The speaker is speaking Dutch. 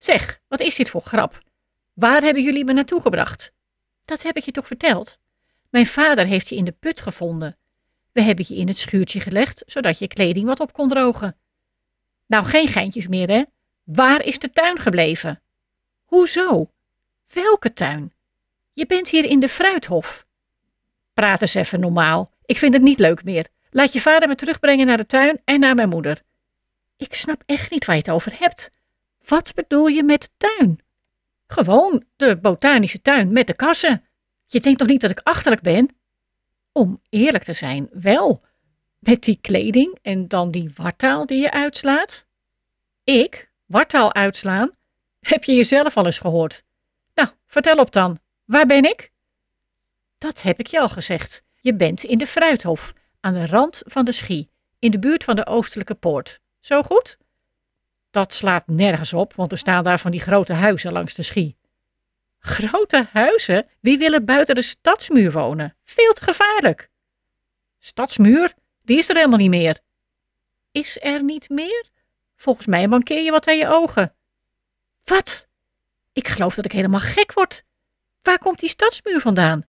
Zeg, wat is dit voor grap? Waar hebben jullie me naartoe gebracht? Dat heb ik je toch verteld? Mijn vader heeft je in de put gevonden. We hebben je in het schuurtje gelegd, zodat je kleding wat op kon drogen. Nou, geen geintjes meer, hè? Waar is de tuin gebleven? Hoezo? Welke tuin? Je bent hier in de fruithof. Praat eens even normaal. Ik vind het niet leuk meer. Laat je vader me terugbrengen naar de tuin en naar mijn moeder. Ik snap echt niet waar je het over hebt. Wat bedoel je met tuin? Gewoon de botanische tuin met de kassen. Je denkt toch niet dat ik achterlijk ben? Om eerlijk te zijn, wel. Met die kleding en dan die wartaal die je uitslaat. Ik? Wartaal uitslaan? Heb je jezelf al eens gehoord? Nou, vertel op dan. Waar ben ik? Dat heb ik je al gezegd. Je bent in de Fruithof, aan de rand van de Schie, in de buurt van de Oostelijke Poort. Zo goed? Dat slaat nergens op, want er staan daar van die grote huizen langs de Schie. Grote huizen? Wie wil er buiten de stadsmuur wonen? Veel te gevaarlijk. Stadsmuur? Die is er helemaal niet meer. Is er niet meer? Volgens mij mankeer je wat aan je ogen. Wat? Ik geloof dat ik helemaal gek word. Waar komt die stadsmuur vandaan?